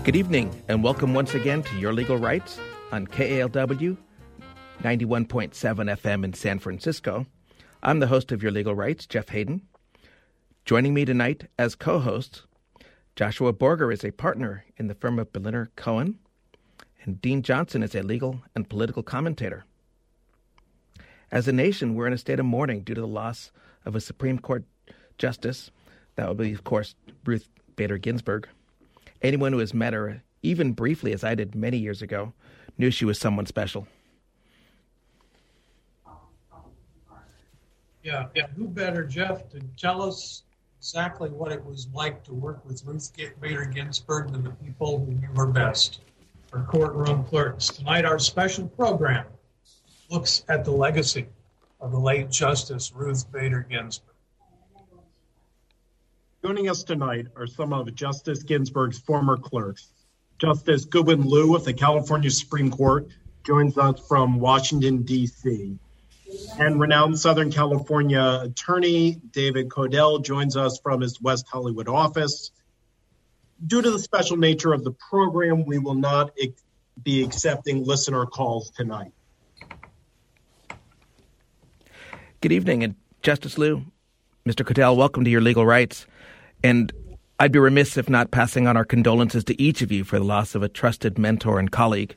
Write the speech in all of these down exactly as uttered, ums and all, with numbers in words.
Good evening, and welcome once again to Your Legal Rights on K A L W ninety-one point seven F M in San Francisco. I'm the host of Your Legal Rights, Jeff Hayden. Joining me tonight as co-host, Joshua Borger is a partner in the firm of Berliner Cohen, and Dean Johnson is a legal and political commentator. As a nation, we're in a state of mourning due to the loss of a Supreme Court justice. That would be, of course, Ruth Bader Ginsburg. Anyone who has met her, even briefly as I did many years ago, knew she was someone special. Yeah, yeah. Who better, Jeff, to tell us exactly what it was like to work with Ruth Bader Ginsburg than the people who knew her best, her courtroom clerks. Tonight, our special program looks at the legacy of the late Justice Ruth Bader Ginsburg. Joining us tonight are some of Justice Ginsburg's former clerks. Justice Goobin Liu of the California Supreme Court joins us from Washington, D C And renowned Southern California attorney David Kodell joins us from his West Hollywood office. Due to the special nature of the program, we will not ex- be accepting listener calls tonight. Good evening, and Justice Liu, Mister Kodell, welcome to Your Legal Rights. And I'd be remiss if not passing on our condolences to each of you for the loss of a trusted mentor and colleague.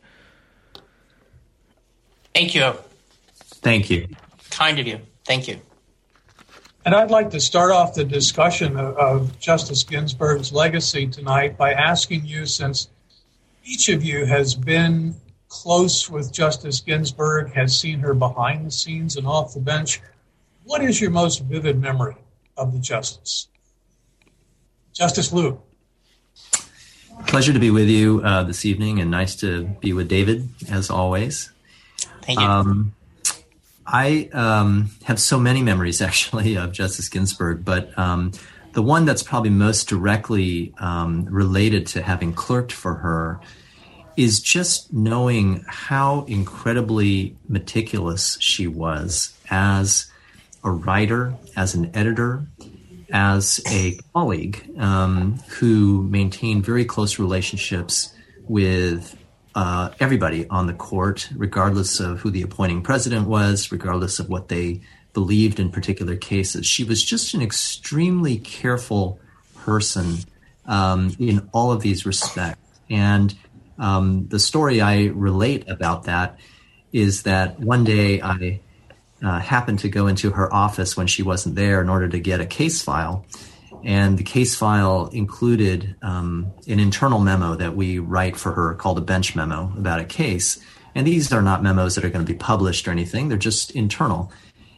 Thank you. Thank you. Kind of you. Thank you. And I'd like to start off the discussion of, of Justice Ginsburg's legacy tonight by asking you, since each of you has been close with Justice Ginsburg, has seen her behind the scenes and off the bench, what is your most vivid memory of the justice? Justice Liu. Pleasure to be with you uh, this evening, and nice to be with David, as always. Thank you. Um, I um, have so many memories, actually, of Justice Ginsburg, but um, the one that's probably most directly um, related to having clerked for her is just knowing how incredibly meticulous she was as a writer, as an editor, as a colleague um, who maintained very close relationships with uh, everybody on the court, regardless of who the appointing president was, regardless of what they believed in particular cases. She was just an extremely careful person um, in all of these respects. And um, the story I relate about that is that one day I Uh, happened to go into her office when she wasn't there in order to get a case file. And the case file included um, an internal memo that we write for her called a bench memo about a case. And these are not memos that are going to be published or anything. They're just internal.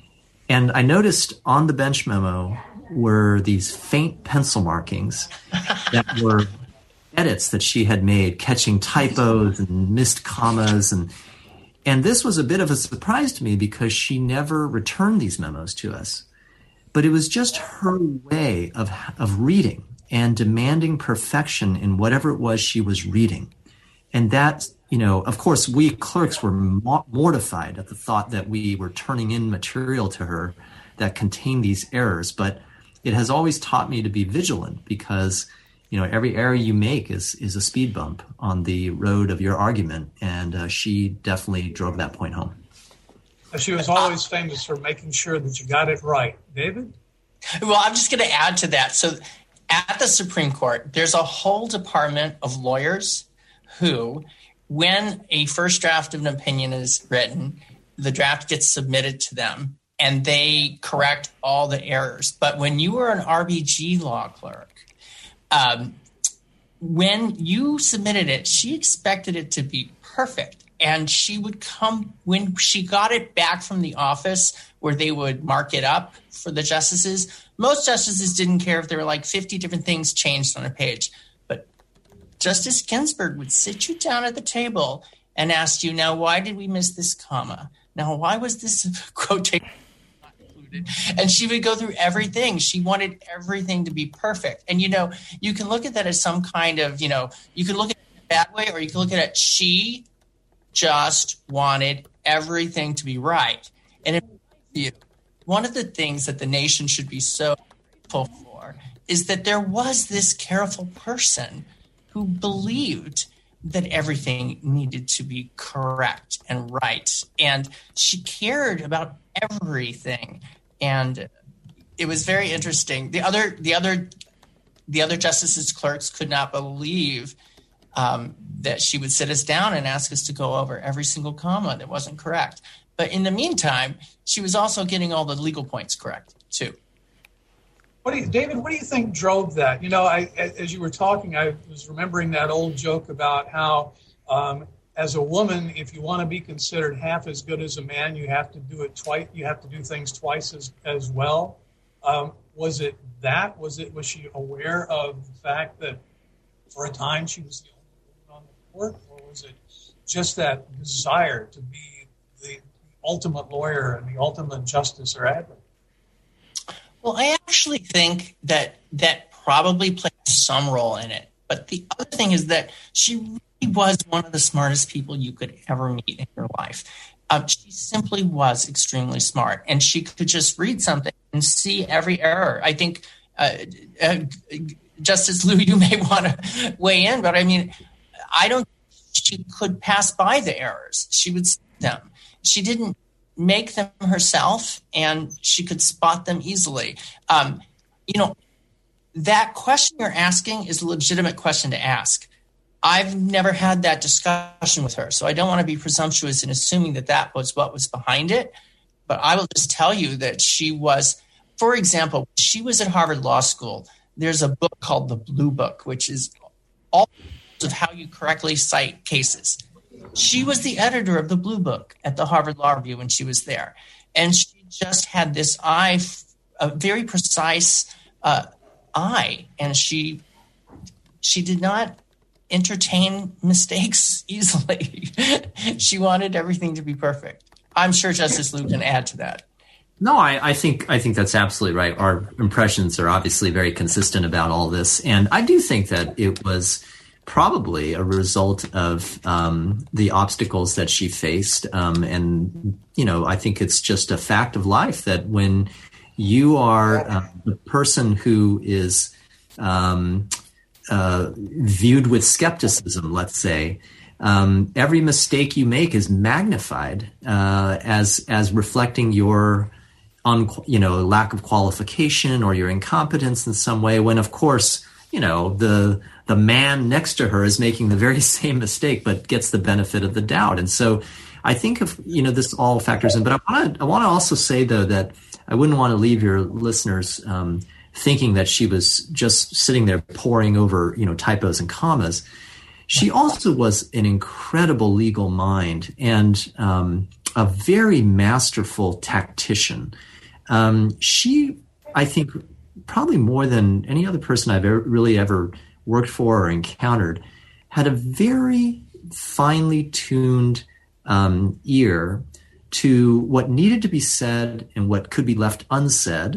And I noticed on the bench memo were these faint pencil markings that were edits that she had made, catching typos and missed commas. And And this was a bit of a surprise to me because she never returned these memos to us. But it was just her way of of reading and demanding perfection in whatever it was she was reading. And that, you know, of course, we clerks were mortified at the thought that we were turning in material to her that contained these errors. But it has always taught me to be vigilant because, you know, every error you make is is a speed bump on the road of your argument, and uh, she definitely drove that point home. She was always famous for making sure that you got it right. David? Well, I'm just going to add to that. So at the Supreme Court, there's a whole department of lawyers who, when a first draft of an opinion is written, the draft gets submitted to them, and they correct all the errors. But when you were an R B G law clerk, Um, when you submitted it, she expected it to be perfect. And she would come, when she got it back from the office where they would mark it up for the justices, most justices didn't care if there were like fifty different things changed on a page. But Justice Ginsburg would sit you down at the table and ask you, now, why did we miss this comma? Now, why was this quotation? And she would go through everything. She wanted everything to be perfect. And, you know, you can look at that as some kind of, you know, you can look at it in a bad way, or you can look at it, she just wanted everything to be right. And in my view, one of the things that the nation should be so grateful for is that there was this careful person who believed that everything needed to be correct and right. And she cared about everything. And it was very interesting. The other, the other, the other justices' clerks could not believe um, that she would sit us down and ask us to go over every single comma that wasn't correct. But in the meantime, she was also getting all the legal points correct too. What do you, David, what do you think drove that? You know, I, as you were talking, I was remembering that old joke about how um, as a woman, if you want to be considered half as good as a man, you have to do it twice. You have to do things twice as, as well. Um, was it that? Was it? Was she aware of the fact that for a time she was the only woman on the court, or was it just that desire to be the ultimate lawyer and the ultimate justice or advocate? Well, I actually think that that probably played some role in it. But the other thing is that she really was one of the smartest people you could ever meet in your life. Um, she simply was extremely smart, and she could just read something and see every error. I think, uh, uh, Justice Liu, you may want to weigh in, but I mean, I don't think she could pass by the errors. She would see them. She didn't make them herself, and she could spot them easily. Um, you know, that question you're asking is a legitimate question to ask. I've never had that discussion with her, so I don't want to be presumptuous in assuming that that was what was behind it. But I will just tell you that she was, for example, she was at Harvard Law School. There's a book called The Blue Book, which is all of how you correctly cite cases. She was the editor of the Blue Book at the Harvard Law Review when she was there. And she just had this eye, a very precise uh, eye. And she she did not entertain mistakes easily. She wanted everything to be perfect. I'm sure Justice Liu can add to that. No, I, I think I think that's absolutely right. Our impressions are obviously very consistent about all this. And I do think that it was probably a result of um, the obstacles that she faced. Um, and, you know, I think it's just a fact of life that when you are uh, the person who is um, uh, viewed with skepticism, let's say, um, every mistake you make is magnified uh, as as reflecting your un, you know, lack of qualification or your incompetence in some way, when, of course, you know, the the man next to her is making the very same mistake, but gets the benefit of the doubt. And so I think of, you know, this all factors in, but I want to, I want to also say though, that I wouldn't want to leave your listeners um, thinking that she was just sitting there poring over, you know, typos and commas. She also was an incredible legal mind and um, a very masterful tactician. Um, she, I think, probably more than any other person I've ever, really ever worked for or encountered, had a very finely tuned um, ear to what needed to be said and what could be left unsaid,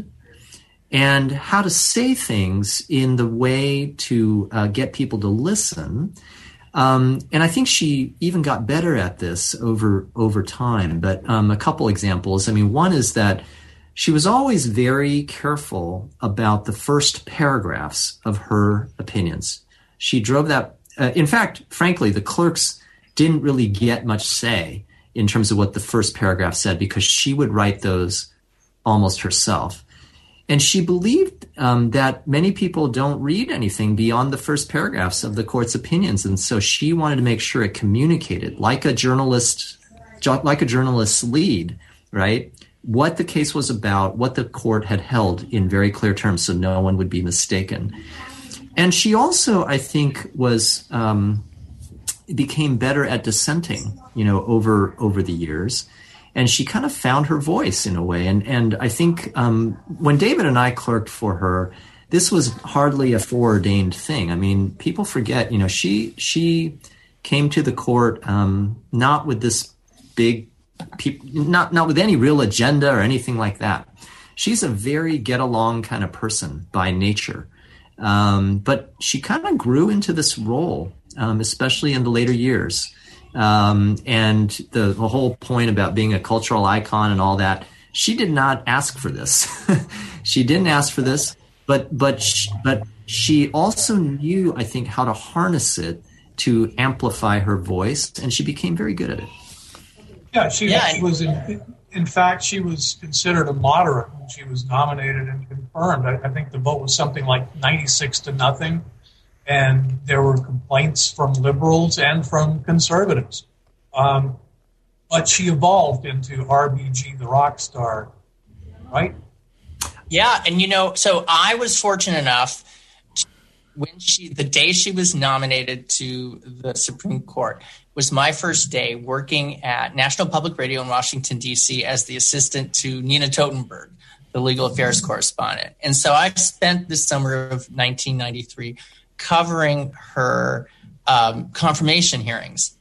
and how to say things in the way to uh, get people to listen. Um, and I think she even got better at this over over time. But um, a couple examples. I mean, one is that she was always very careful about the first paragraphs of her opinions. She drove that. Uh, in fact, frankly, the clerks didn't really get much say in terms of what the first paragraph said, because she would write those almost herself. And she believed um, that many people don't read anything beyond the first paragraphs of the court's opinions. And so she wanted to make sure it communicated like a journalist, like a journalist's lead, right? What the case was about, what the court had held in very clear terms, so no one would be mistaken. And she also, I think, was um, became better at dissenting, you know, over over the years. And she kind of found her voice in a way. And and I think um, when David and I clerked for her, this was hardly a foreordained thing. I mean, people forget, you know, she she came to the court um, not with this big People, not not with any real agenda or anything like that. She's a very get along kind of person by nature, um, but she kind of grew into this role, um, especially in the later years. Um, and the, the whole point about being a cultural icon and all that, she did not ask for this. She didn't ask for this, but but she, but she also knew, I think, how to harness it to amplify her voice, and she became very good at it. Yeah, she, yeah. she was, in, in fact, she was considered a moderate when she was nominated and confirmed. I, I think the vote was something like ninety-six to nothing, and there were complaints from liberals and from conservatives. Um, but she evolved into R B G, the rock star, right? Yeah, and you know, so I was fortunate enough to, when she, the day she was nominated to the Supreme Court, was my first day working at National Public Radio in Washington, D C as the assistant to Nina Totenberg, the legal affairs correspondent. And so I spent the summer of nineteen ninety-three covering her um, confirmation hearings.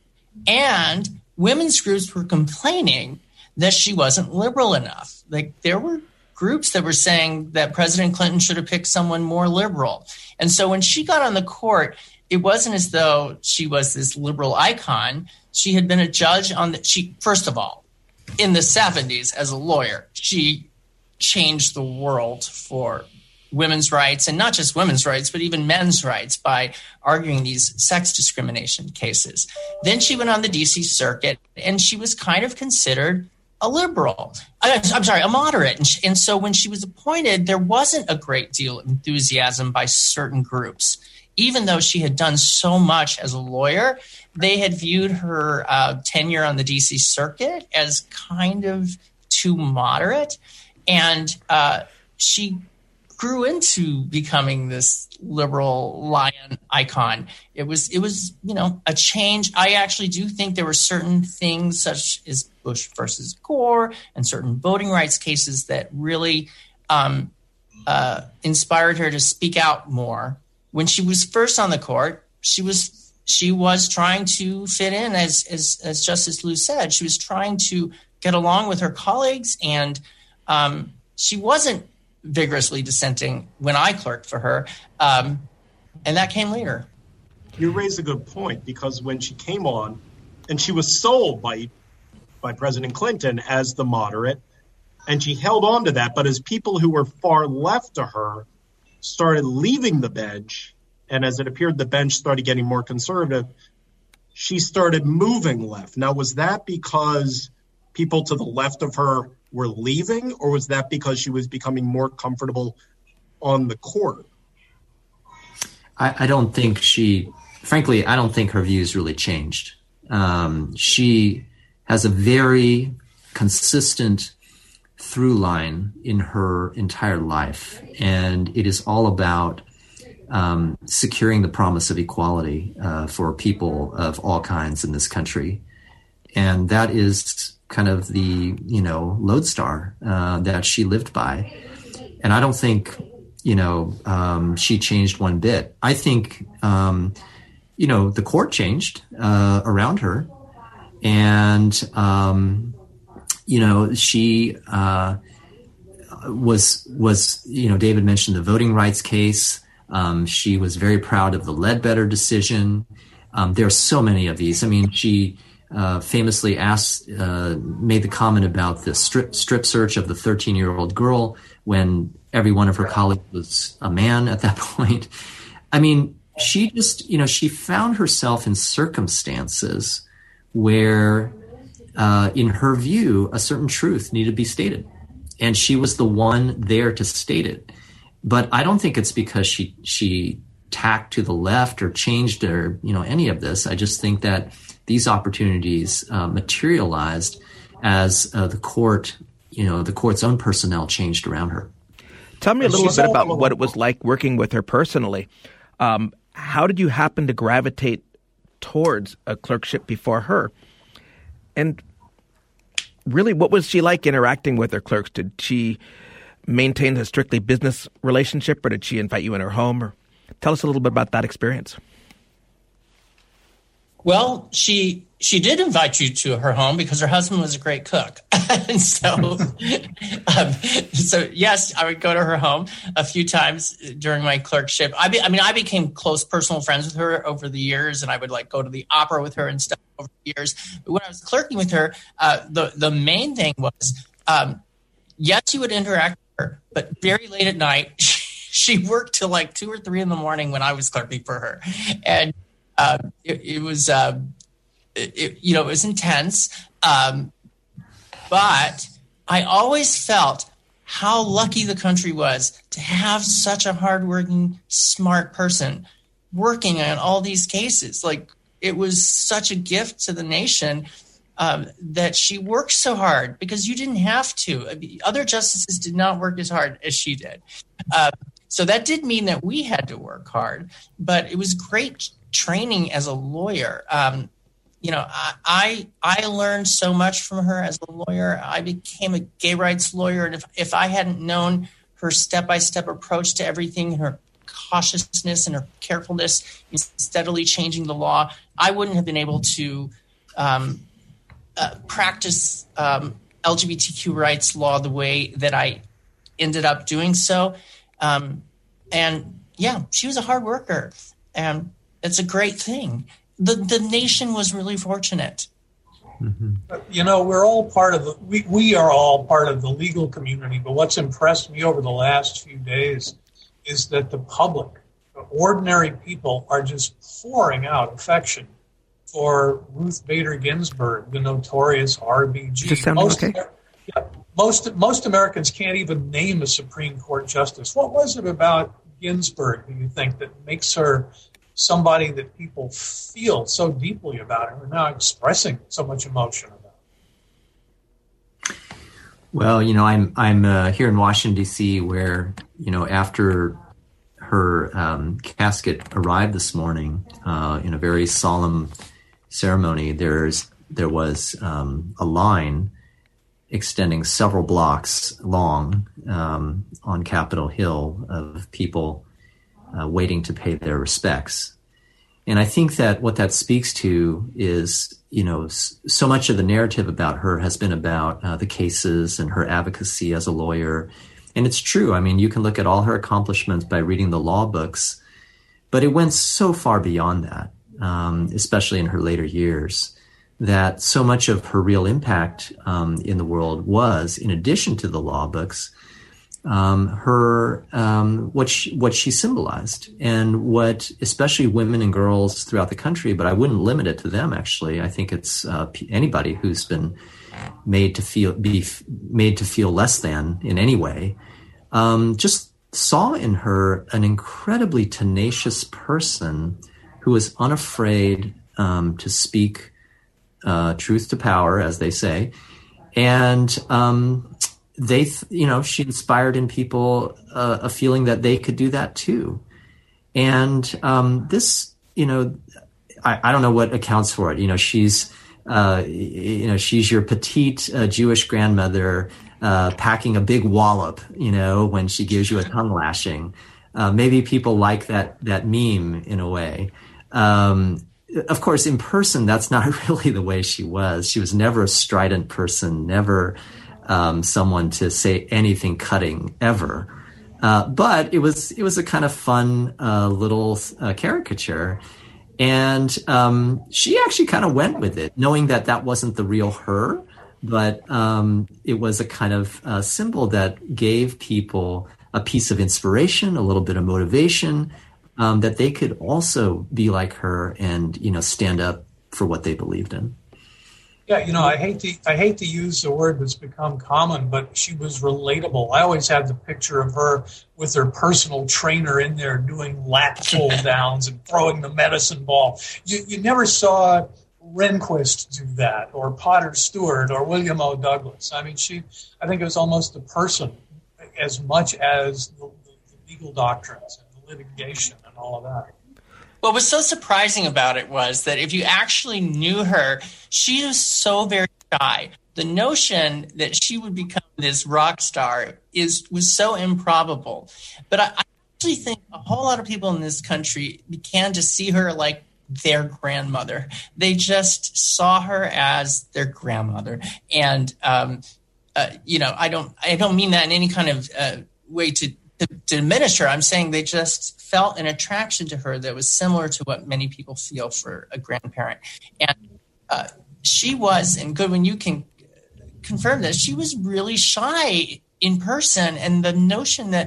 And women's groups were complaining that she wasn't liberal enough. Like, there were groups that were saying that President Clinton should have picked someone more liberal. And so when she got on the court, it wasn't as though she was this liberal icon. She had been a judge on the, she, first of all, in the seventies as a lawyer, she changed the world for women's rights, and not just women's rights, but even men's rights, by arguing these sex discrimination cases. Then she went on the D C circuit, and she was kind of considered a liberal. I'm sorry, a moderate. And, she, and so when she was appointed, there wasn't a great deal of enthusiasm by certain groups. Even though she had done so much as a lawyer, they had viewed her uh, tenure on the D C circuit as kind of too moderate. And uh, she grew into becoming this liberal lion icon. It was, it was, you know, a change. I actually do think there were certain things, such as Bush versus Gore and certain voting rights cases, that really um, uh, inspired her to speak out more. When she was first on the court, she was she was trying to fit in, as as, as Justice Liu said. She was trying to get along with her colleagues, and um, she wasn't vigorously dissenting when I clerked for her, um, and that came later. You raise a good point, because when she came on, and she was sold by by President Clinton as the moderate, and she held on to that, but as people who were far left to her started leaving the bench, and as it appeared the bench started getting more conservative, she started moving left. Now, was that because people to the left of her were leaving, or was that because she was becoming more comfortable on the court? I, I don't think she, frankly, I don't think her views really changed. Um, she has a very consistent through line in her entire life, and it is all about um, securing the promise of equality uh, for people of all kinds in this country. And that is kind of the, you know, lodestar uh, that she lived by. And I don't think, you know, um, she changed one bit. I think, um, you know, the court changed uh, around her. And, um, you know, she uh, was, was, you know, David mentioned the voting rights case. Um, she was very proud of the Ledbetter decision. Um, there are so many of these. I mean, she uh, famously asked, uh, made the comment about the strip, strip search of the thirteen-year-old girl when every one of her colleagues was a man at that point. I mean, she just, you know, she found herself in circumstances where, uh, in her view, a certain truth needed to be stated. And she was the one there to state it. But I don't think it's because she she tacked to the left or changed or, you know, any of this. I just think that these opportunities uh, materialized as uh, the court, you know, the court's own personnel changed around her. Tell me a little bit about what it was like working with her personally. Um, how did you happen to gravitate towards a clerkship before her? And really, what was she like interacting with her clerks? Did she maintain a strictly business relationship, or did she invite you in her home? Or tell us a little bit about that experience. Well, she she did invite you to her home because her husband was a great cook. And so, um, so yes, I would go to her home a few times during my clerkship. I, be, I mean, I became close personal friends with her over the years, and I would like go to the opera with her and stuff over the years. But when I was clerking with her, uh, the, the main thing was, um, yes, you would interact with her, but very late at night, she worked till like two or three in the morning when I was clerking for her. And uh, it, it was, uh, it, it, you know, it was intense. Um, but I always felt how lucky the country was to have such a hardworking, smart person working on all these cases. Like, it was such a gift to the nation um, that she worked so hard, because you didn't have to. I mean, other justices did not work as hard as she did. Uh, so that did mean that we had to work hard, but it was great training as a lawyer. Um, you know, I, I I learned so much from her as a lawyer. I became a gay rights lawyer, and if, if I hadn't known her step-by-step approach to everything, her cautiousness and her carefulness in steadily changing the law, I wouldn't have been able to um, uh, practice um, L G B T Q rights law the way that I ended up doing so. Um, and yeah, she was a hard worker, and it's a great thing. The the nation was really fortunate. Mm-hmm. You know, we're all part of the, we, we are all part of the legal community, but what's impressed me over the last few days is that the public, the ordinary people, are just pouring out affection for Ruth Bader Ginsburg, the notorious R B G. Does it sound most, okay? yeah, most, most Americans can't even name a Supreme Court justice. What was it about Ginsburg, do you think, that makes her somebody that people feel so deeply about and are now expressing so much emotion about? Well, you know, I'm I'm uh, here in Washington, D C, where, you know, after her um, casket arrived this morning uh, in a very solemn ceremony, there's there was um, a line extending several blocks long um, on Capitol Hill of people uh, waiting to pay their respects. And I think that what that speaks to is, you know, so much of the narrative about her has been about uh, the cases and her advocacy as a lawyer. And it's true. I mean, you can look at all her accomplishments by reading the law books, but it went so far beyond that, um, especially in her later years, that so much of her real impact um, in the world was, in addition to the law books, um, her um, what she, what she symbolized, and what especially women and girls throughout the country. But I wouldn't limit it to them. Actually, I think it's uh, anybody who's been made to feel be made to feel less than in any way. Um, just saw in her an incredibly tenacious person who was unafraid um, to speak uh, truth to power, as they say, and. Um, They, you know, she inspired in people uh, a feeling that they could do that too. And um, this, you know, I, I don't know what accounts for it. You know, she's, uh, you know, she's your petite uh, Jewish grandmother uh, packing a big wallop, you know, when she gives you a tongue lashing. Uh, maybe people like that that meme in a way. Um, of course, in person, that's not really the way she was. She was never a strident person, never Um, someone to say anything cutting ever, uh, but it was it was a kind of fun uh, little uh, caricature, and um, she actually kind of went with it, knowing that that wasn't the real her, but um, it was a kind of uh, symbol that gave people a piece of inspiration, a little bit of motivation, um, that they could also be like her and, you know, stand up for what they believed in. Yeah, you know, I hate to I hate to use the word that's become common, but she was relatable. I always had the picture of her with her personal trainer in there doing lat pull downs and throwing the medicine ball. You you never saw Rehnquist do that, or Potter Stewart, or William O. Douglas. I mean, she I think it was almost a person as much as the, the, the legal doctrines and the litigation and all of that. What was so surprising about it was that if you actually knew her, she was so very shy. The notion that she would become this rock star is was so improbable. But I, I actually think a whole lot of people in this country began to see her like their grandmother. They just saw her as their grandmother. And, um, uh, you know, I don't I don't mean that in any kind of uh, way to, to, to diminish her. I'm saying they just felt an attraction to her that was similar to what many people feel for a grandparent. And uh, she was, and Goodwin, you can confirm this, she was really shy in person. And the notion that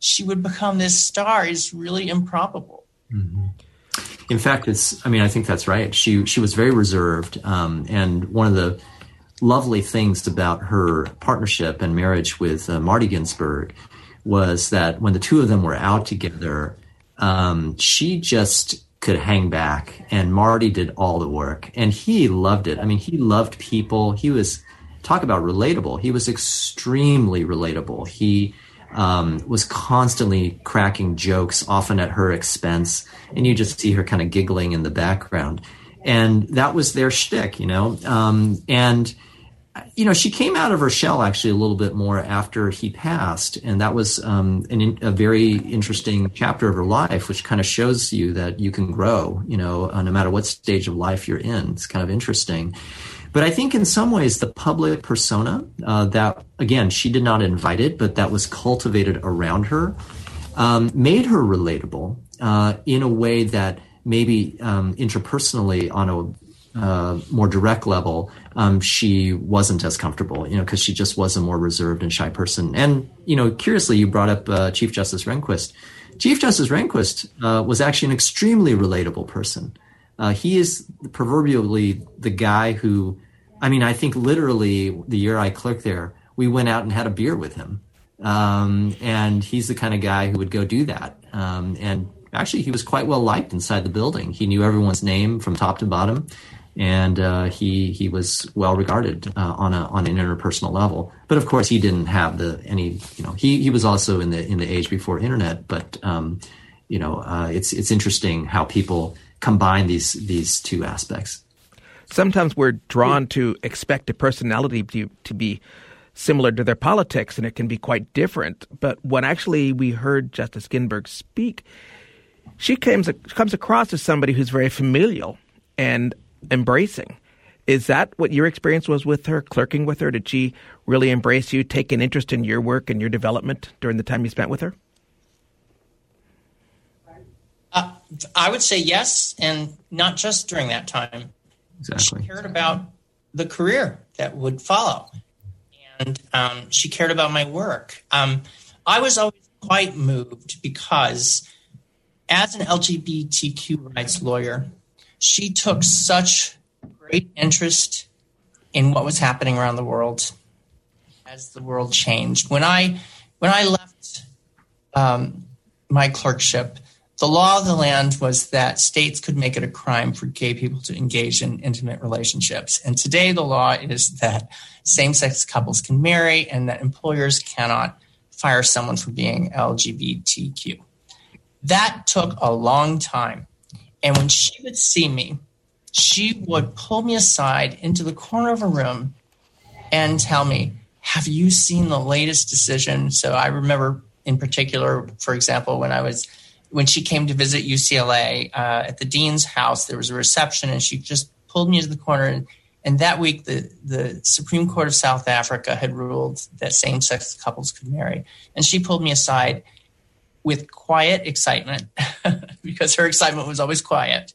she would become this star is really improbable. Mm-hmm. In fact, it's, I mean, I think that's right. She, she was very reserved. Um, and one of the lovely things about her partnership and marriage with uh, Marty Ginsburg was that when the two of them were out together, um, she just could hang back, and Marty did all the work, and he loved it. I mean, he loved people. He was, talk about relatable. He was extremely relatable. He um, was constantly cracking jokes, often at her expense, and you just see her kind of giggling in the background. And that was their shtick, you know. Um, and you know, she came out of her shell actually a little bit more after he passed, and that was um, an, a very interesting chapter of her life, which kind of shows you that you can grow, you know, uh, no matter what stage of life you're in. It's kind of interesting. But I think in some ways the public persona uh, that, again, she did not invite it, but that was cultivated around her, um, made her relatable uh, in a way that maybe um, interpersonally on a uh, more direct level, um, she wasn't as comfortable, you know, because she just was a more reserved and shy person. And, you know, curiously, you brought up uh, Chief Justice Rehnquist. Chief Justice Rehnquist uh, was actually an extremely relatable person. Uh, he is proverbially the guy who, I mean, I think literally the year I clerked there, we went out and had a beer with him. Um, and he's the kind of guy who would go do that. Um, and actually, he was quite well liked inside the building. He knew everyone's name from top to bottom. And uh, he he was well regarded uh, on a on an interpersonal level, but of course he didn't have the any you know he he was also in the in the age before internet. But um, you know uh, it's it's interesting how people combine these these two aspects. Sometimes we're drawn to expect a personality to to be similar to their politics, and it can be quite different. But when actually we heard Justice Ginsburg speak, she comes comes across as somebody who's very familial and embracing. Is that what your experience was with her, clerking with her? Did she really embrace you, take an interest in your work and your development during the time you spent with her? Uh, I would say yes, and not just during that time. Exactly. She cared about the career that would follow, and um, she cared about my work. Um, I was always quite moved because as an L G B T Q rights lawyer, she took such great interest in what was happening around the world as the world changed. When I when I left um, my clerkship, the law of the land was that states could make it a crime for gay people to engage in intimate relationships. And today the law is that same-sex couples can marry and that employers cannot fire someone for being L G B T Q. That took a long time. And when she would see me, she would pull me aside into the corner of a room and tell me, have you seen the latest decision? So I remember in particular, for example, when I was, when she came to visit U C L A uh, at the dean's house, there was a reception and she just pulled me into the corner. And, and that week, the, the Supreme Court of South Africa had ruled that same-sex couples could marry. And she pulled me aside with quiet excitement, because her excitement was always quiet,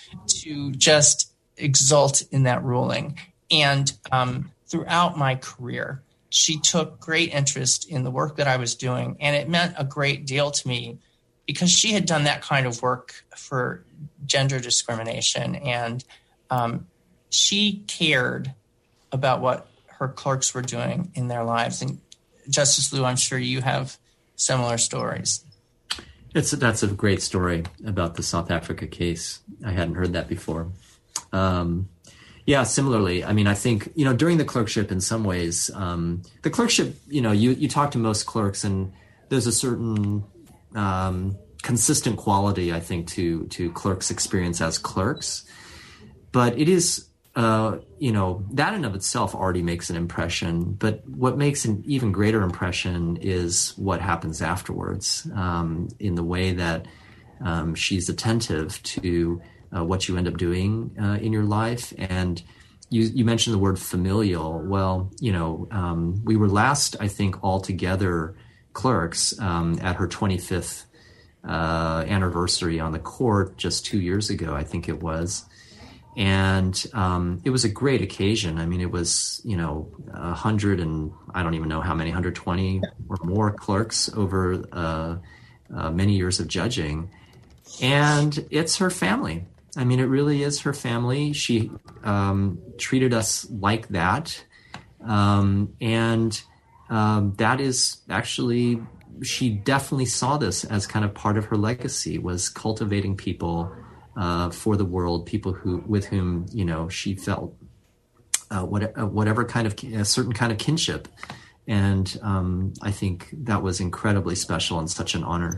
to just exult in that ruling. And um, throughout my career, she took great interest in the work that I was doing, and it meant a great deal to me because she had done that kind of work for gender discrimination, and um, she cared about what her clerks were doing in their lives. And Justice Liu, I'm sure you have similar stories. It's that's a great story about the South Africa case. I hadn't heard that before. Um, yeah, similarly, I mean, I think, you know, during the clerkship, in some ways, um, the clerkship, you know, you, you talk to most clerks and there's a certain um, consistent quality, I think, to, to clerks' experience as clerks. But it is, uh, you know, that in of itself already makes an impression. But what makes an even greater impression is what happens afterwards, um, in the way that um, she's attentive to uh, what you end up doing uh, in your life. And you, you mentioned the word familial. Well, you know, um, we were last, I think, all together clerks um, at her twenty-fifth uh, anniversary on the court just two years ago, I think it was. And um, it was a great occasion. I mean, it was, you know, a hundred and I don't even know how many, one hundred twenty or more clerks over uh, uh, many years of judging. And it's her family. I mean, it really is her family. She um, treated us like that. Um, and um, that is actually, she definitely saw this as kind of part of her legacy, was cultivating people uh, for the world, people who with whom, you know, she felt uh, what, uh, whatever kind of, a certain kind of kinship. And um, I think that was incredibly special and such an honor.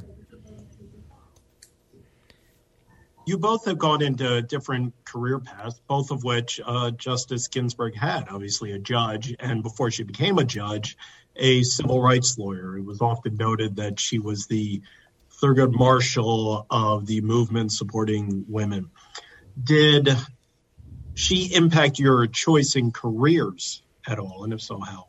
You both have gone into different career paths, both of which uh, Justice Ginsburg had, obviously a judge, and before she became a judge, a civil rights lawyer. It was often noted that she was the Thurgood Marshall of the movement supporting women. Did she impact your choice in careers at all, and if so, how?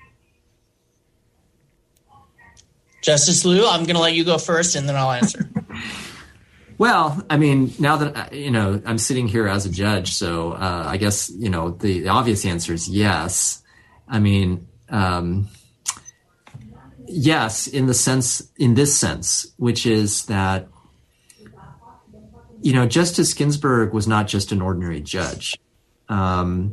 Justice Liu, I'm going to let you go first, and then I'll answer. Well, I mean, now that, you know, I'm sitting here as a judge, so uh, I guess, you know, the, the obvious answer is yes. I mean, um, yes, in the sense, in this sense, which is that, you know, Justice Ginsburg was not just an ordinary judge. Um,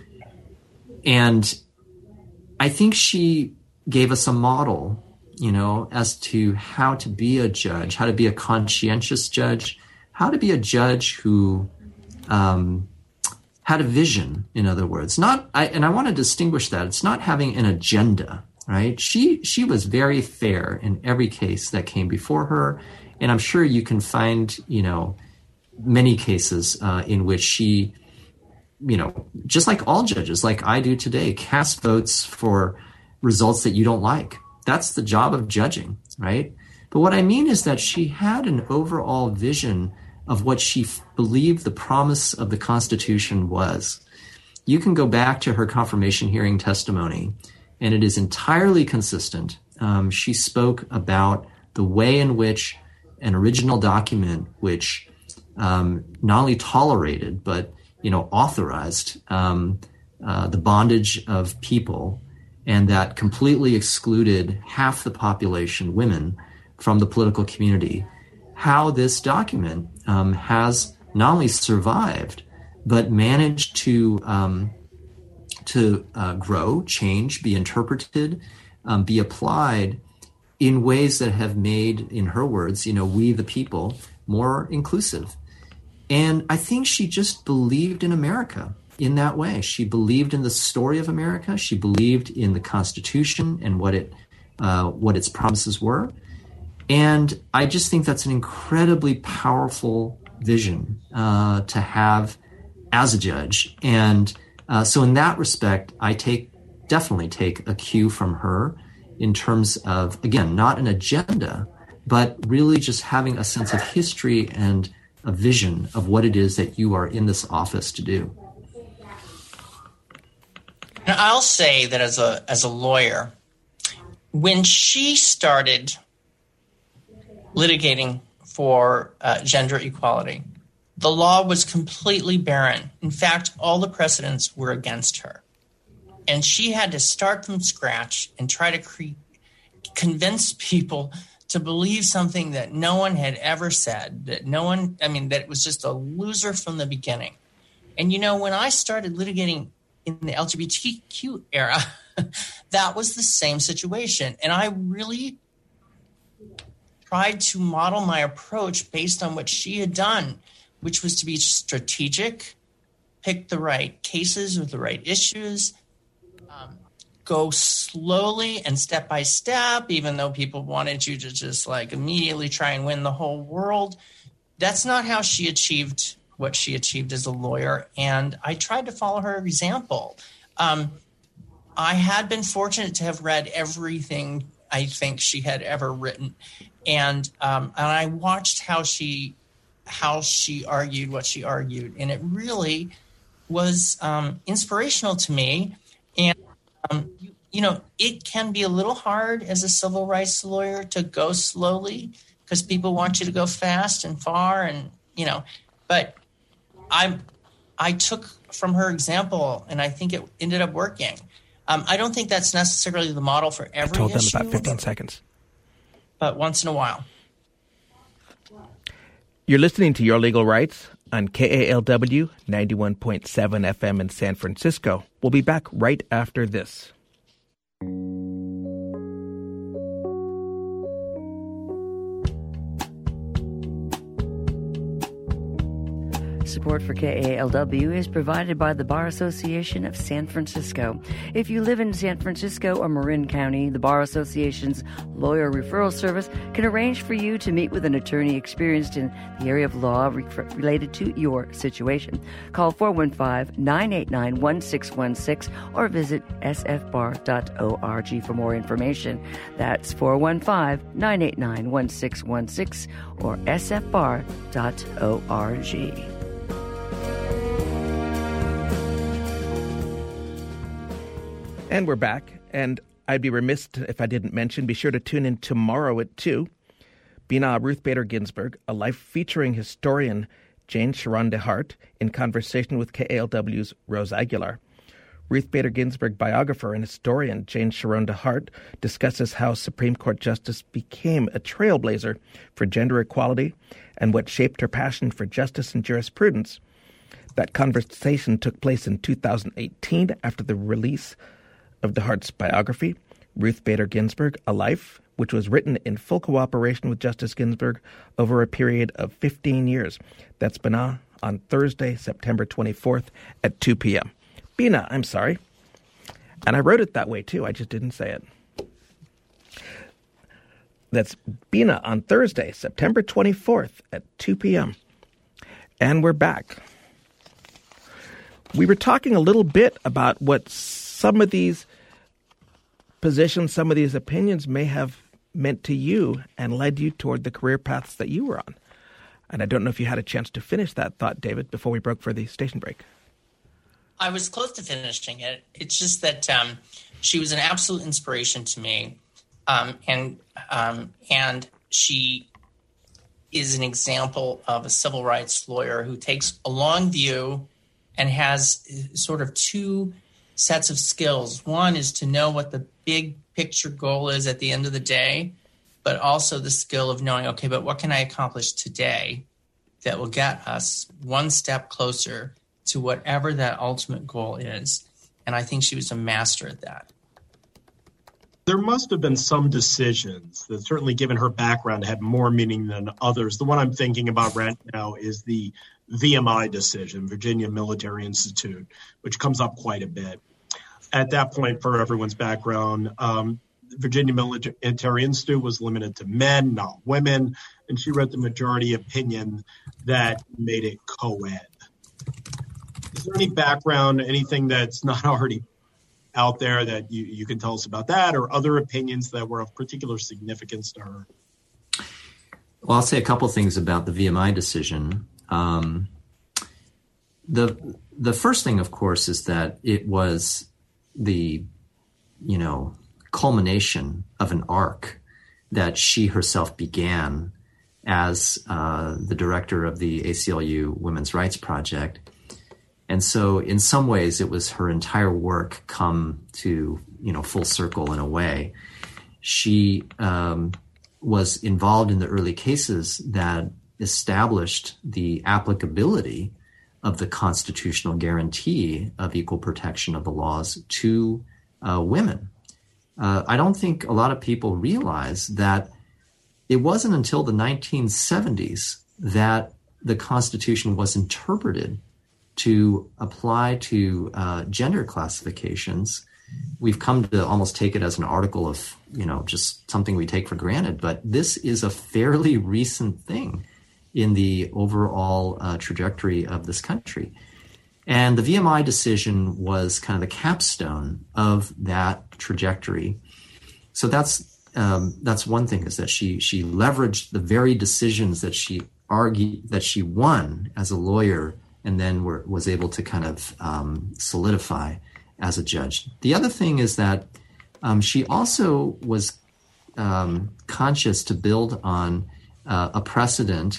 and I think she gave us a model, you know, as to how to be a judge, how to be a conscientious judge, how to be a judge who um, had a vision, in other words. Not, I, and I want to distinguish that. It's not having an agenda, right? She she was very fair in every case that came before her, and I'm sure you can find, you know, many cases uh, in which she, you know, just like all judges, like I do today, cast votes for results that you don't like. That's the job of judging, right? But what I mean is that she had an overall vision of what she f- believed the promise of the Constitution was. You can go back to her confirmation hearing testimony, and it is entirely consistent. Um, she spoke about the way in which an original document, which um, not only tolerated, but, you know, authorized um, uh, the bondage of people, and that completely excluded half the population, women, from the political community, how this document um, has not only survived, but managed to um, to uh, grow, change, be interpreted, um, be applied in ways that have made, in her words, you know, we the people more inclusive. And I think she just believed in America in that way. She believed in the story of America. She believed in the Constitution and what it, uh, what its promises were. And I just think that's an incredibly powerful vision uh, to have as a judge. And uh, so in that respect, I take definitely take a cue from her in terms of, again, not an agenda, but really just having a sense of history and a vision of what it is that you are in this office to do. Now, I'll say that as a as a lawyer, when she started litigating for uh, gender equality, the law was completely barren. In fact, all the precedents were against her. And she had to start from scratch and try to cre- convince people to believe something that no one had ever said, that no one, I mean, that it was just a loser from the beginning. And, you know, when I started litigating in the L G B T Q era, that was the same situation. And I really tried to model my approach based on what she had done, which was to be strategic, pick the right cases with the right issues, um, go slowly and step by step, even though people wanted you to just like immediately try and win the whole world. That's not how she achieved what she achieved as a lawyer, and I tried to follow her example. Um, I had been fortunate to have read everything I think she had ever written, and um, and I watched how she how she argued what she argued, and it really was um, inspirational to me. And um, you, you know, it can be a little hard as a civil rights lawyer to go slowly because people want you to go fast and far, and you know, but I'm I took from her example, and I think it ended up working. Um, I don't think that's necessarily the model for every I told them issue, about fifteen seconds. But once in a while. You're listening to Your Legal Rights on K A L W ninety-one point seven F M in San Francisco. We'll be back right after this. Support for K A L W is provided by the Bar Association of San Francisco. If you live in San Francisco or Marin County, the Bar Association's lawyer referral service can arrange for you to meet with an attorney experienced in the area of law re- related to your situation. Call four one five, nine eight nine, one six one six or visit s f bar dot org for more information. That's four one five, nine eight nine, one six one six or s f bar dot org. And we're back, and I'd be remiss if I didn't mention, be sure to tune in tomorrow at two. Bina Ruth Bader Ginsburg, a life featuring historian Jane Sharon DeHart in conversation with K A L W's Rose Aguilar. Ruth Bader Ginsburg biographer and historian Jane Sharon DeHart discusses how Supreme Court Justice became a trailblazer for gender equality and what shaped her passion for justice and jurisprudence. That conversation took place in two thousand eighteen after the release of DeHart's biography, Ruth Bader Ginsburg, A Life, which was written in full cooperation with Justice Ginsburg over a period of fifteen years. That's Bina on Thursday, September twenty-fourth at two p.m. Bina, I'm sorry. And I wrote it that way, too. I just didn't say it. That's Bina on Thursday, September twenty-fourth at two p.m. And we're back. We were talking a little bit about what some of these positions, some of these opinions may have meant to you and led you toward the career paths that you were on. And I don't know if you had a chance to finish that thought, David, before we broke for the station break. I was close to finishing it. It's just that um, she was an absolute inspiration to me. Um, and um, and she is an example of a civil rights lawyer who takes a long view and has sort of two sets of skills. One is to know what the big picture goal is at the end of the day, but also the skill of knowing, okay, but what can I accomplish today that will get us one step closer to whatever that ultimate goal is? And I think she was a master at that. There must have been some decisions that, certainly given her background, had more meaning than others. The one I'm thinking about right now is the V M I decision, Virginia Military Institute, which comes up quite a bit. At that point, for everyone's background, um, Virginia Military Institute was limited to men, not women, and she read the majority opinion that made it co-ed. Is there any background, anything that's not already out there that you, you can tell us about that, or other opinions that were of particular significance to her? Well, I'll say a couple things about the V M I decision. Um, the the first thing, of course, is that it was the, you know, culmination of an arc that she herself began as uh, the director of the A C L U Women's Rights Project. And so in some ways, it was her entire work come to, you know, full circle in a way. She um, was involved in the early cases that established the applicability of the constitutional guarantee of equal protection of the laws to uh, women. Uh, I don't think a lot of people realize that it wasn't until the nineteen seventies that the Constitution was interpreted to apply to uh, gender classifications. We've come to almost take it as an article of, you know, just something we take for granted, but this is a fairly recent thing in the overall uh, trajectory of this country. And the V M I decision was kind of the capstone of that trajectory. So that's um, that's one thing, is that she she leveraged the very decisions that she argued, that she won as a lawyer, and then were, was able to kind of um, solidify as a judge. The other thing is that um, she also was um, conscious to build on uh, a precedent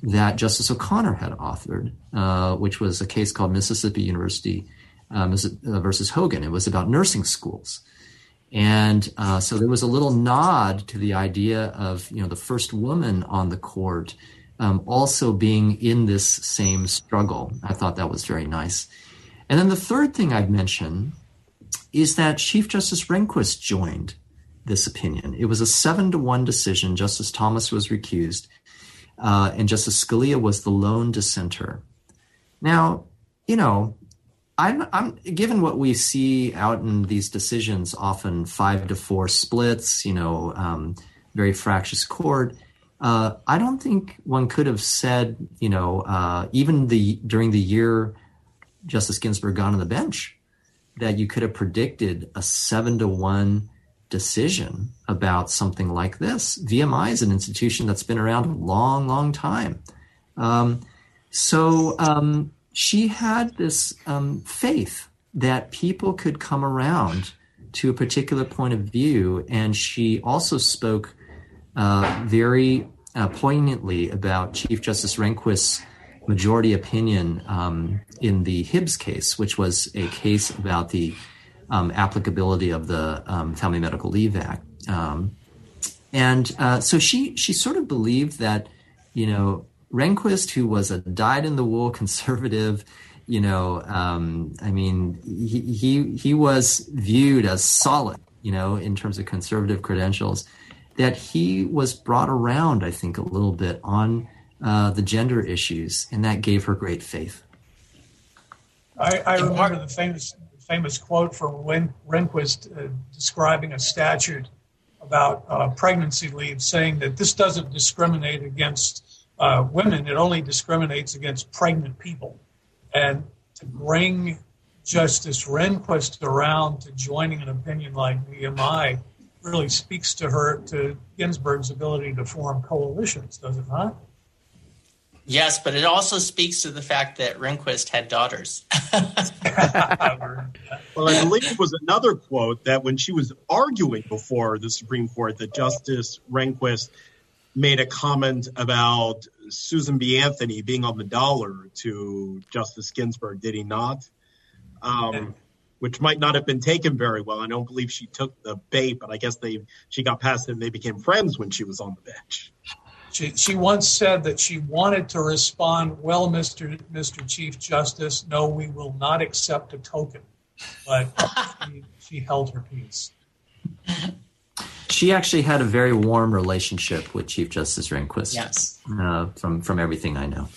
that Justice O'Connor had authored, uh, which was a case called Mississippi University uh, versus Hogan. It was about nursing schools. And uh, so there was a little nod to the idea of, you know, the first woman on the court um, also being in this same struggle. I thought that was very nice. And then the third thing I'd mention is that Chief Justice Rehnquist joined this opinion. It was a seven to one decision. Justice Thomas was recused, uh, and Justice Scalia was the lone dissenter. Now, you know, I'm, I'm given what we see out in these decisions, often five to four splits, you know, um, very fractious court. Uh, I don't think one could have said, you know, uh, even the during the year Justice Ginsburg got on the bench, that you could have predicted a seven to one decision about something like this. V M I is an institution that's been around a long, long time. Um, so um, she had this um, faith that people could come around to a particular point of view, and she also spoke uh, very uh, poignantly about Chief Justice Rehnquist's majority opinion um, in the Hibbs case, which was a case about the um, applicability of the um, Family Medical Leave Act. Um, and uh, so she she sort of believed that, you know, Rehnquist, who was a dyed-in-the-wool conservative, you know, um, I mean, he, he he was viewed as solid, you know, in terms of conservative credentials, that he was brought around, I think, a little bit on Uh, the gender issues, and that gave her great faith. I, I remember the famous famous quote from Ren, Rehnquist uh, describing a statute about uh, pregnancy leave, saying that this doesn't discriminate against uh, women, it only discriminates against pregnant people. And to bring Justice Rehnquist around to joining an opinion like V M I really speaks to her, to Ginsburg's ability to form coalitions, does it not? Yes, but it also speaks to the fact that Rehnquist had daughters. Well, I believe it was another quote that when she was arguing before the Supreme Court, that Justice Rehnquist made a comment about Susan B. Anthony being on the dollar to Justice Ginsburg, did he not? Um, which might not have been taken very well. I don't believe she took the bait, but I guess they she got past it and they became friends when she was on the bench. She, she once said that she wanted to respond, well, Mister Mister Chief Justice, no, we will not accept a token. But she, she held her peace. She actually had a very warm relationship with Chief Justice Rehnquist. Yes. Uh, from, from everything I know.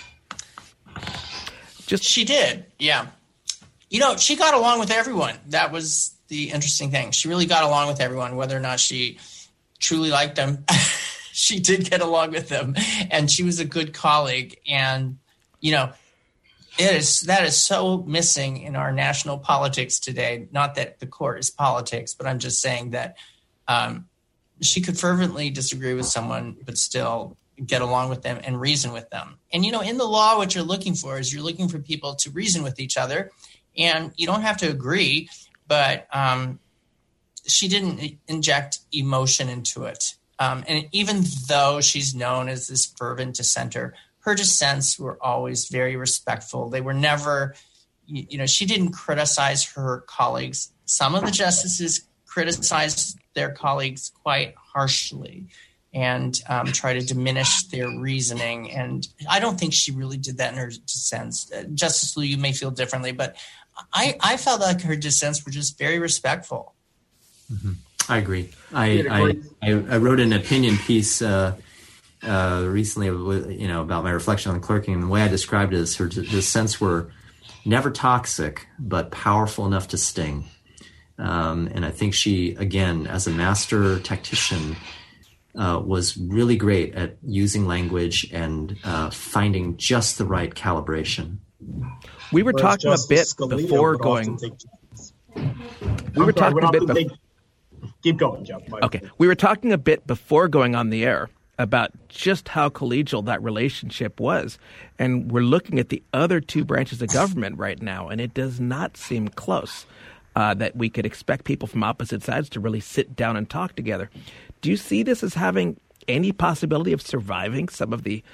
Just She did, yeah. You know, she got along with everyone. That was the interesting thing. She really got along with everyone, whether or not she truly liked them. She did get along with them, and she was a good colleague. And, you know, it is that is so missing in our national politics today. Not that the court is politics, but I'm just saying that um, she could fervently disagree with someone, but still get along with them and reason with them. And, you know, in the law, what you're looking for is you're looking for people to reason with each other, and you don't have to agree, but um, she didn't inject emotion into it. Um, and even though she's known as this fervent dissenter, her dissents were always very respectful. They were never, you, you know, she didn't criticize her colleagues. Some of the justices criticized their colleagues quite harshly and um, try to diminish their reasoning. And I don't think she really did that in her dissents. Uh, Justice Liu, you may feel differently, but I, I felt like her dissents were just very respectful. Mm-hmm. I agree. I, I I wrote an opinion piece uh, uh, recently, you know, about my reflection on clerking, and the way I described it is her dissents were never toxic, but powerful enough to sting. Um, and I think she, again, as a master tactician, uh, was really great at using language and uh, finding just the right calibration. We were Whereas talking a bit Scalia before going. We were talking a bit. Be- Keep going, Jeff. Okay. We were talking a bit before going on the air about just how collegial that relationship was. And we're looking at the other two branches of government right now, and it does not seem close uh, that we could expect people from opposite sides to really sit down and talk together. Do you see this as having any possibility of surviving some of the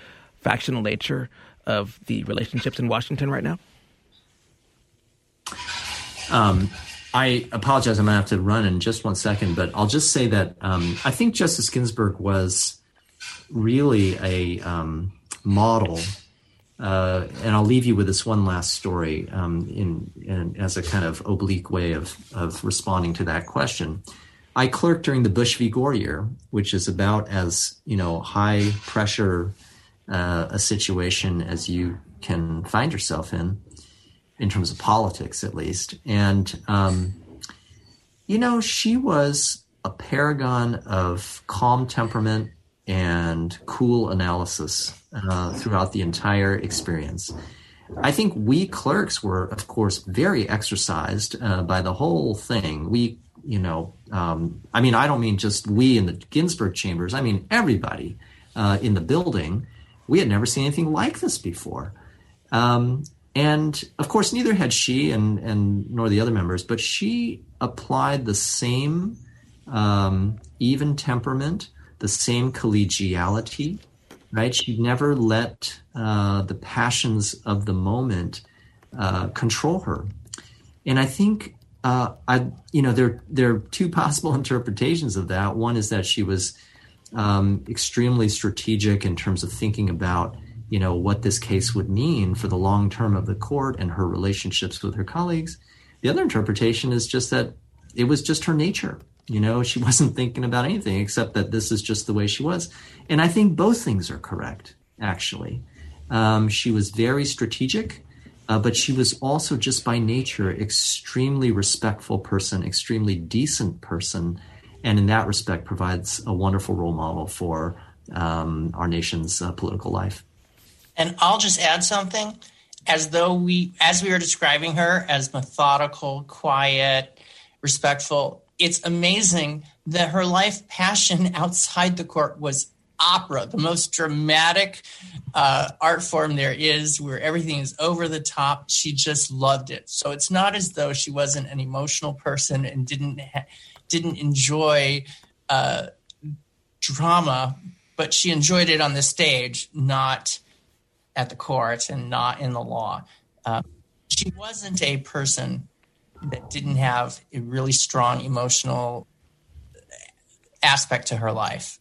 factional nature of the relationships in Washington right now? Um, I apologize. I'm going to have to run in just one second, but I'll just say that um, I think Justice Ginsburg was really a um, model. Uh, and I'll leave you with this one last story um, in, in as a kind of oblique way of, of responding to that question. I clerked during the Bush v. Gore year, which is about as, you know, high pressure uh, a situation as you can find yourself in, in terms of politics, at least. And, um, you know, she was a paragon of calm temperament and cool analysis uh, throughout the entire experience. I think we clerks were, of course, very exercised uh, by the whole thing. We, you know, um, I mean, I don't mean just we in the Ginsburg chambers. I mean, everybody uh, in the building. We had never seen anything like this before. Um, and, of course, neither had she and, and nor the other members, but she applied the same um, even temperament, the same collegiality, right? She never let uh, the passions of the moment uh, control her. And I think, uh, I, you know, there, there are two possible interpretations of that. One is that she was um, extremely strategic in terms of thinking about, you know, what this case would mean for the long term of the court and her relationships with her colleagues. The other interpretation is just that it was just her nature. You know, she wasn't thinking about anything except that this is just the way she was. And I think both things are correct, actually. Um, she was very strategic, uh, but she was also just by nature extremely respectful person, extremely decent person, and in that respect provides a wonderful role model for um, our nation's uh, political life. And I'll just add something. As though we, as we were describing her as methodical, quiet, respectful, it's amazing that her life passion outside the court was opera, the most dramatic uh, art form there is, where everything is over the top. She just loved it. So it's not as though she wasn't an emotional person and didn't ha- didn't enjoy uh, drama, but she enjoyed it on the stage, not at the court and not in the law. Uh, she wasn't a person that didn't have a really strong emotional aspect to her life.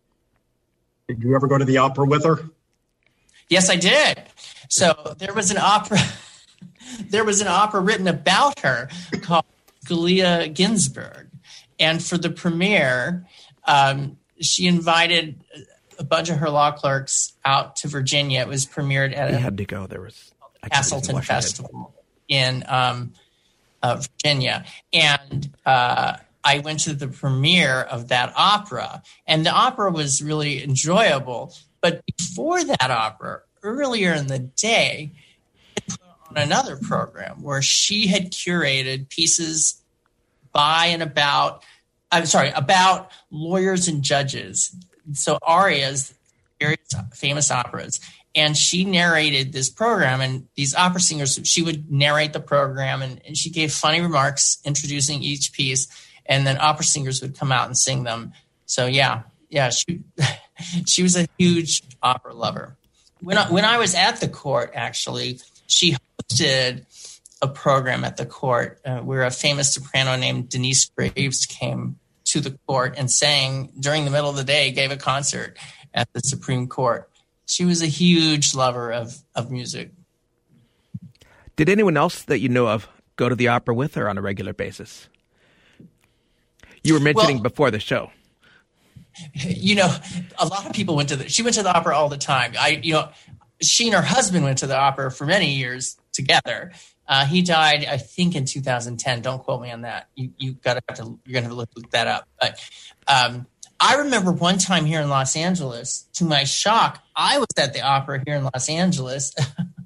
Did you ever go to the opera with her? Yes, I did. So there was an opera, there was an opera written about her called Scalia Ginsburg. And for the premiere, um, she invited a bunch of her law clerks out to Virginia. It was premiered at He a had to go. There was Castleton Festival in um, uh, Virginia. And uh, I went to the premiere of that opera, and the opera was really enjoyable. But before that opera, earlier in the day, I put on another program where she had curated pieces by and about, I'm sorry, about lawyers and judges. So arias, very famous operas. And she narrated this program, and these opera singers, she would narrate the program, and, and she gave funny remarks introducing each piece, and then opera singers would come out and sing them. So yeah, yeah, she she was a huge opera lover. When I, when I was at the court, actually, she hosted a program at the court uh, where a famous soprano named Denise Graves came to the court and sang during the middle of the day, gave a concert at the Supreme Court. She was a huge lover of, of music. Did anyone else that you know of go to the opera with her on a regular basis? You were mentioning well, before the show. You know, a lot of people went to the, she went to the opera all the time. I, you know, she and her husband went to the opera for many years together. Uh, he died, I think, in two thousand ten. Don't quote me on that. You you got to have to you're going to look, look that up. But um, I remember one time here in Los Angeles. To my shock, I was at the opera here in Los Angeles.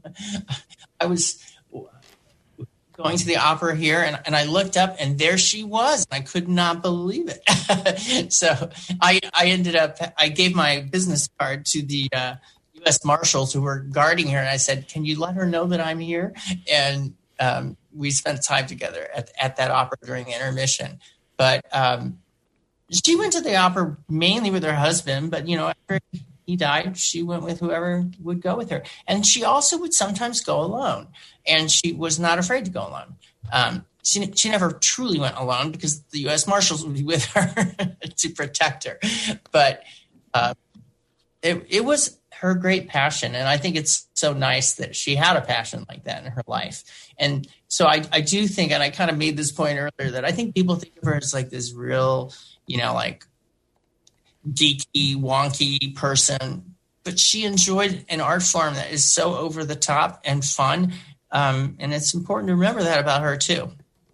I was going to the opera here, and, and I looked up, and there she was. I could not believe it. So I I ended up I gave my business card to the Uh, U S Marshals who were guarding her, and I said, "Can you let her know that I'm here?" And um, we spent time together at, at that opera during the intermission. But um, she went to the opera mainly with her husband. But you know, after he died, she went with whoever would go with her. And she also would sometimes go alone. And she was not afraid to go alone. Um, she, she never truly went alone because the U S Marshals would be with her to protect her. But uh, it, it was her great passion. And I think it's so nice that she had a passion like that in her life. And so I, I do think, and I kind of made this point earlier, that I think people think of her as like this real, you know, like geeky, wonky person, but she enjoyed an art form that is so over the top and fun. Um, and it's important to remember that about her too.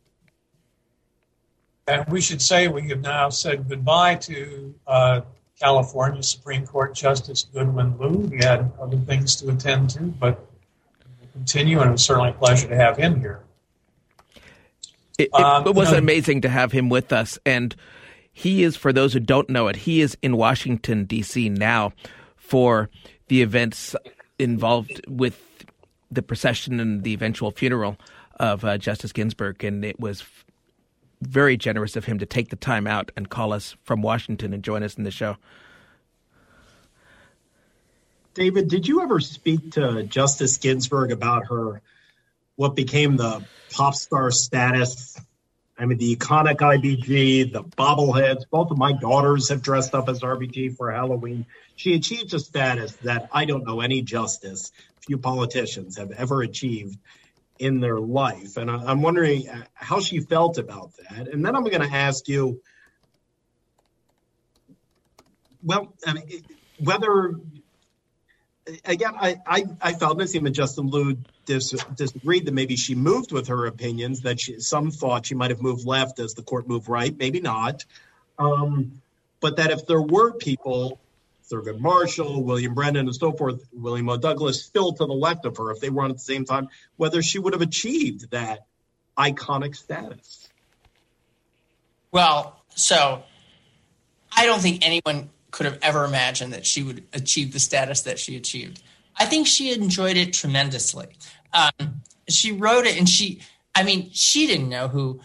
And we should say we have now said goodbye to uh, California Supreme Court Justice Goodwin Liu. He had other things to attend to, but we'll continue, and it was certainly a pleasure to have him here. It, it, um, it was you know, amazing to have him with us, and he is, for those who don't know it, he is in Washington, D C now for the events involved with the procession and the eventual funeral of uh, Justice Ginsburg. And it was f- very generous of him to take the time out and call us from Washington and join us in the show. David, did you ever speak to Justice Ginsburg about her, what became the pop star status? I mean, the iconic I B G, the bobbleheads, both of my daughters have dressed up as R B G for Halloween. She achieved a status that I don't know any justice, few politicians have ever achieved in their life. And I'm wondering how she felt about that. And then I'm going to ask you, well, I mean, whether, again, I, I, I felt Nassim and Justin Liu dis, disagreed that maybe she moved with her opinions, that she, some thought she might have moved left as the court moved right, maybe not. Um, but that if there were people, Thurgood Marshall, William Brennan, and so forth, William O. Douglas, still to the left of her, if they were on at the same time, whether she would have achieved that iconic status. Well, so I don't think anyone could have ever imagined that she would achieve the status that she achieved. I think she enjoyed it tremendously. Um, she wrote it, and she, I mean, she didn't know who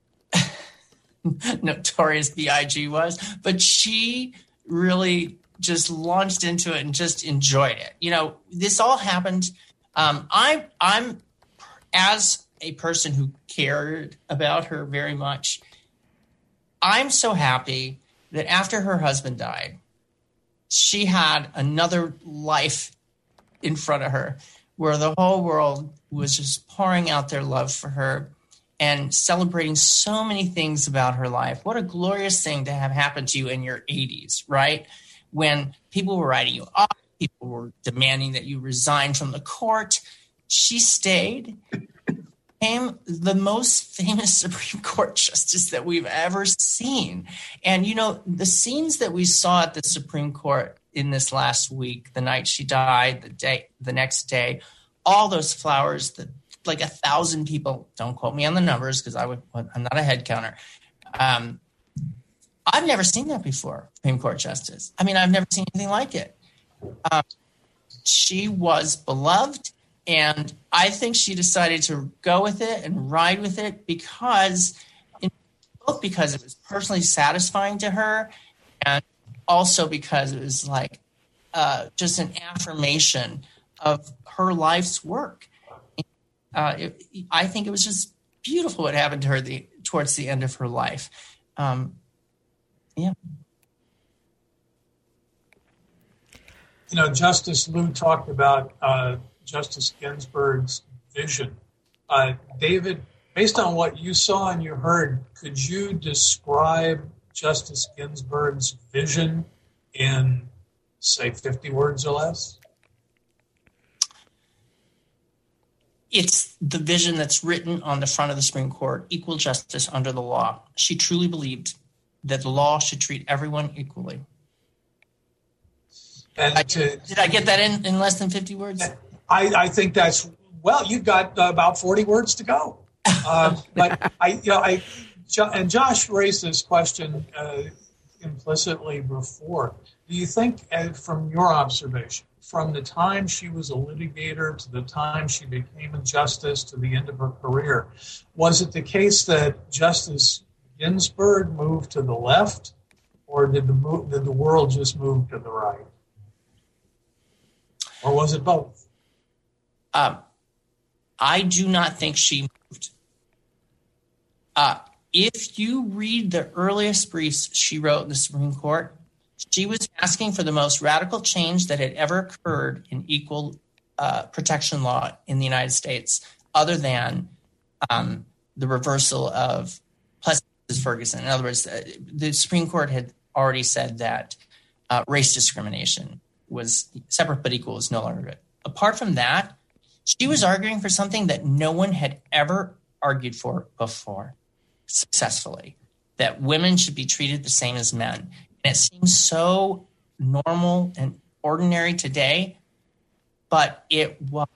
Notorious B I G was, but she really just launched into it and just enjoyed it. You know, this all happened. Um, I, I'm, as a person who cared about her very much, I'm so happy that after her husband died, she had another life in front of her where the whole world was just pouring out their love for her and celebrating so many things about her life. What a glorious thing to have happened to you in your eighties, right? When people were writing you off, people were demanding that you resign from the court. She stayed, became the most famous Supreme Court justice that we've ever seen. And, you know, the scenes that we saw at the Supreme Court in this last week, the night she died, the day, the next day, all those flowers, the, like a thousand people, don't quote me on the numbers because I would, I'm not a head counter. Um, I've never seen that before, Supreme Court justice. I mean, I've never seen anything like it. Um, she was beloved, and I think she decided to go with it and ride with it because, in, both because it was personally satisfying to her, and also because it was like uh, just an affirmation of her life's work. Uh, it, I think it was just beautiful what happened to her the, towards the end of her life. Um, Yeah. You know, Justice Liu talked about uh, Justice Ginsburg's vision. Uh, David, based on what you saw and you heard, could you describe Justice Ginsburg's vision in, say, fifty words or less? It's the vision that's written on the front of the Supreme Court, equal justice under the law. She truly believed that the law should treat everyone equally. And I, to, did I get that in, in less than fifty words? I, I think that's, well, you've got uh, about forty words to go. Uh, but I, you know, I, and Josh raised this question uh, implicitly before. Do you think, uh, from your observation, from the time she was a litigator to the time she became a justice to the end of her career, was it the case that Justice Ginsburg moved to the left, or did the move, did the world just move to the right? Or was it both? Um, I do not think she moved. Uh, if you read the earliest briefs she wrote in the Supreme Court, she was asking for the most radical change that had ever occurred in equal uh, protection law in the United States, other than um, the reversal of Plessy versus Ferguson. In other words, uh, the Supreme Court had already said that uh, race discrimination was separate but equal was no longer good. Apart from that, she was arguing for something that no one had ever argued for before successfully, that women should be treated the same as men. And it seems so normal and ordinary today, but it was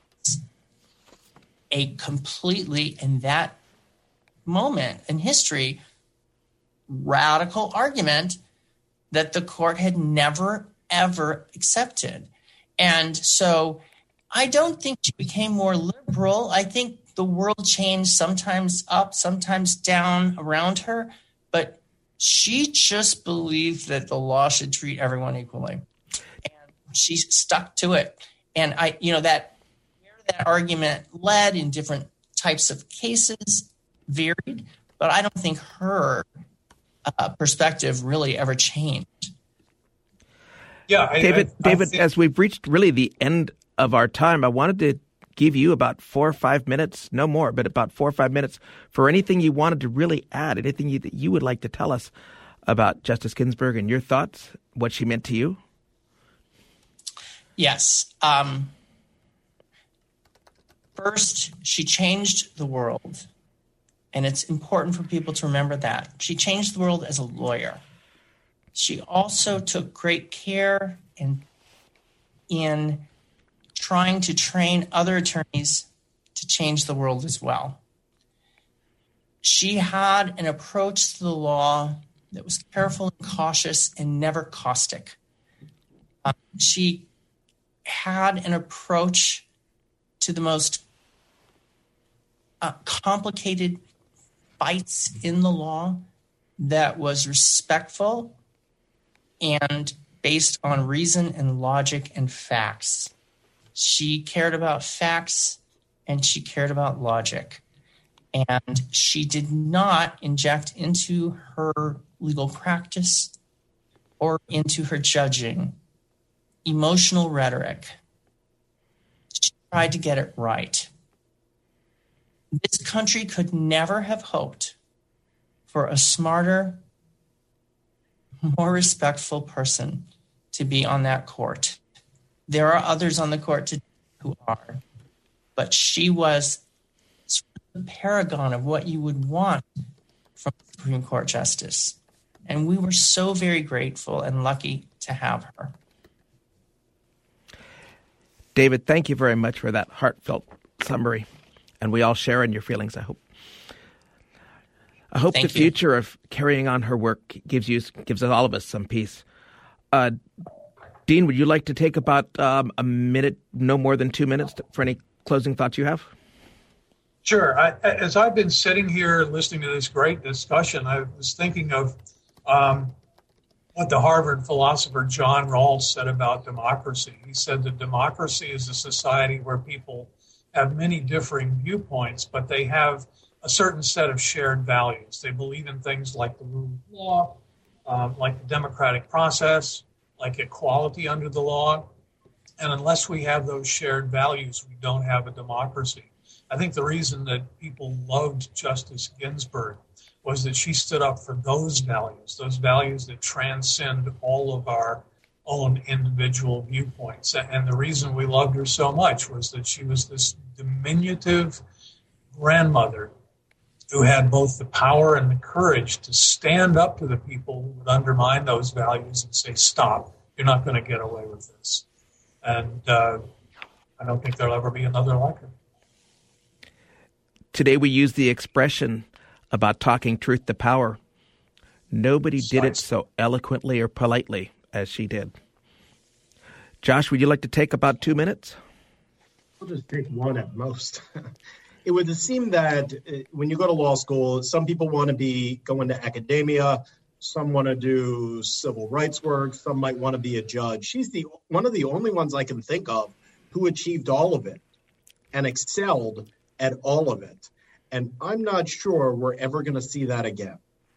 a completely, in that moment in history, radical argument that the court had never, ever accepted. And so I don't think she became more liberal. I think the world changed, sometimes up, sometimes down around her, but she just believed that the law should treat everyone equally. And she stuck to it. And I, you know, that where that argument led in different types of cases varied, but I don't think her uh, perspective really ever changed. Yeah, I, David, I, I David, think... as we've reached really the end of our time, I wanted to give you about four or five minutes, no more, but about four or five minutes for anything you wanted to really add, anything you, that you would like to tell us about Justice Ginsburg and your thoughts, what she meant to you. Yes. Um, first, she changed the world, and it's important for people to remember that. She changed the world as a lawyer. She also took great care in, in trying to train other attorneys to change the world as well. She had an approach to the law that was careful and cautious and never caustic. Um, she had an approach to the most uh, complicated fights in the law that was respectful and based on reason and logic and facts. She cared about facts and she cared about logic. And she did not inject into her legal practice or into her judging emotional rhetoric. She tried to get it right. This country could never have hoped for a smarter, more respectful person to be on that court. There are others on the court today who are, but she was the paragon of what you would want from a Supreme Court justice. And we were so very grateful and lucky to have her. David, thank you very much for that heartfelt summary. And we all share in your feelings, I hope. I hope Thank the you. future of carrying on her work gives you gives all of us some peace. Uh, Dean, would you like to take about um, a minute, no more than two minutes, to, for any closing thoughts you have? Sure. I, as I've been sitting here listening to this great discussion, I was thinking of um, what the Harvard philosopher John Rawls said about democracy. He said that democracy is a society where people have many differing viewpoints, but they have a certain set of shared values. They believe in things like the rule of law, um, like the democratic process, like equality under the law. And unless we have those shared values, we don't have a democracy. I think the reason that people loved Justice Ginsburg was that she stood up for those values, those values that transcend all of our own individual viewpoints. And the reason we loved her so much was that she was this diminutive grandmother who had both the power and the courage to stand up to the people who would undermine those values and say, stop, you're not going to get away with this. And uh, I don't think there'll ever be another like her. Today we use the expression about talking truth to power. Nobody did it so eloquently or politely as she did. Josh, would you like to take about two minutes? I'll just take one at most. It would seem that when you go to law school, some people want to be going to academia, some want to do civil rights work, some might want to be a judge. She's the one of the only ones I can think of who achieved all of it and excelled at all of it. And I'm not sure we're ever going to see that again.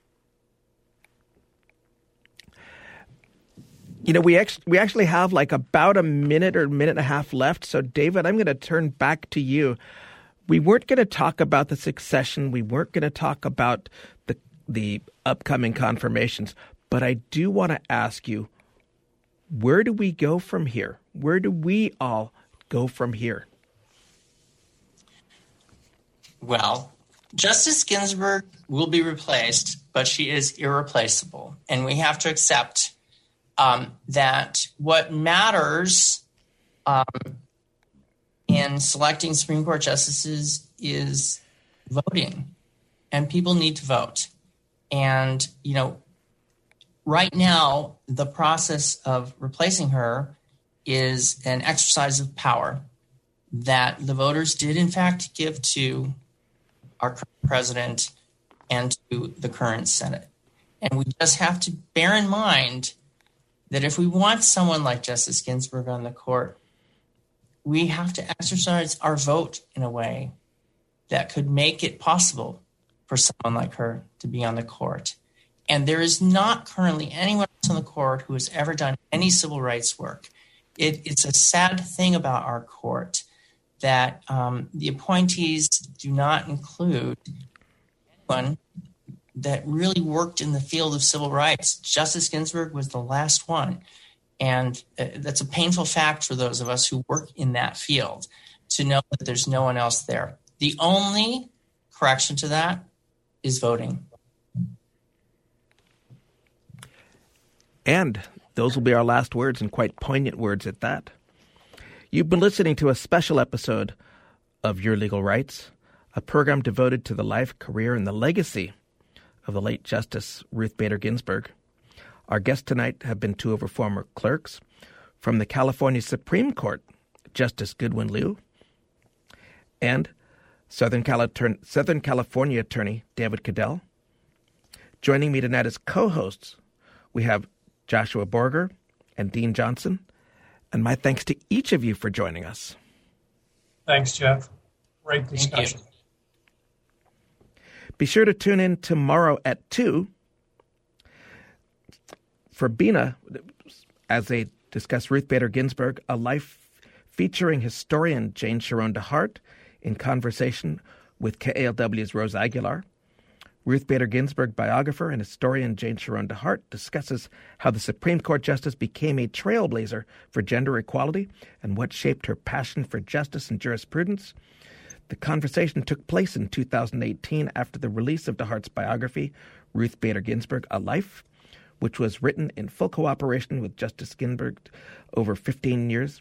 You know, we ex- we actually have like about a minute or minute and a half left. So, David, I'm going to turn back to you. We weren't going to talk about the succession. We weren't going to talk about the the upcoming confirmations. But I do want to ask you, where do we go from here? Where do we all go from here? Well, Justice Ginsburg will be replaced, but she is irreplaceable. And we have to accept um, that what matters um, in selecting Supreme Court justices is voting. And people need to vote. And, you know, right now, the process of replacing her is an exercise of power that the voters did, in fact, give to our current president and to the current Senate. And we just have to bear in mind that if we want someone like Justice Ginsburg on the court, we have to exercise our vote in a way that could make it possible for someone like her to be on the court. And there is not currently anyone else on the court who has ever done any civil rights work. It, it's a sad thing about our court that um, the appointees do not include anyone that really worked in the field of civil rights. Justice Ginsburg was the last one. And uh, that's a painful fact for those of us who work in that field, to know that there's no one else there. The only correction to that is voting. And those will be our last words, and quite poignant words at that. You've been listening to a special episode of Your Legal Rights, a program devoted to the life, career, and the legacy of the late Justice Ruth Bader Ginsburg. Our guests tonight have been two of her former clerks. From the California Supreme Court, Justice Goodwin Liu, and Southern, Cali- Southern California attorney David Cadell. Joining me tonight as co-hosts, we have Joshua Borger and Dean Johnson. And my thanks to each of you for joining us. Thanks, Jeff. Great discussion. Be sure to tune in tomorrow at two for Bina as they discuss Ruth Bader Ginsburg, a life featuring historian Jane Sharon DeHart in conversation with K A L W's Rose Aguilar. Ruth Bader Ginsburg biographer and historian Jane Sharon DeHart discusses how the Supreme Court justice became a trailblazer for gender equality and what shaped her passion for justice and jurisprudence. The conversation took place in two thousand eighteen after the release of DeHart's biography, Ruth Bader Ginsburg, A Life, which was written in full cooperation with Justice Ginsburg over fifteen years.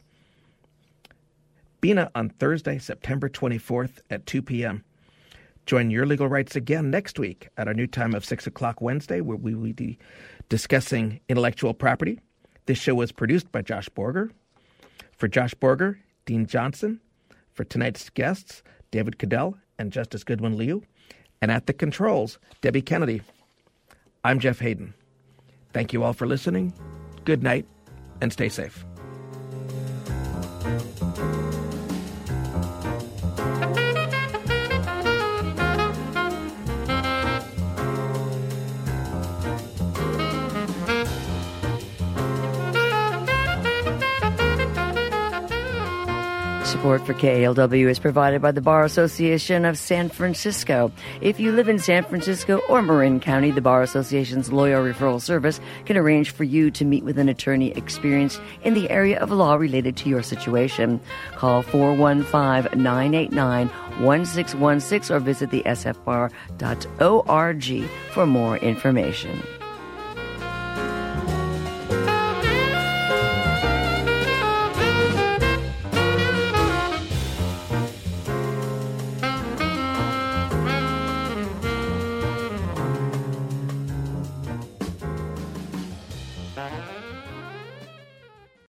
Bina on Thursday, September twenty-fourth at two p.m. Join Your Legal Rights again next week at our new time of six o'clock Wednesday, where we will be discussing intellectual property. This show was produced by Josh Borger. For Josh Borger, Dean Johnson, for tonight's guests, David Cadell and Justice Goodwin Liu, and at the controls, Debbie Kennedy. I'm Jeff Hayden. Thank you all for listening. Good night, and stay safe. Support for K A L W is provided by the Bar Association of San Francisco. If you live in San Francisco or Marin County, the Bar Association's lawyer referral service can arrange for you to meet with an attorney experienced in the area of law related to your situation. Call four one five, nine eight nine, one six one six or visit the s f bar dot org for more information.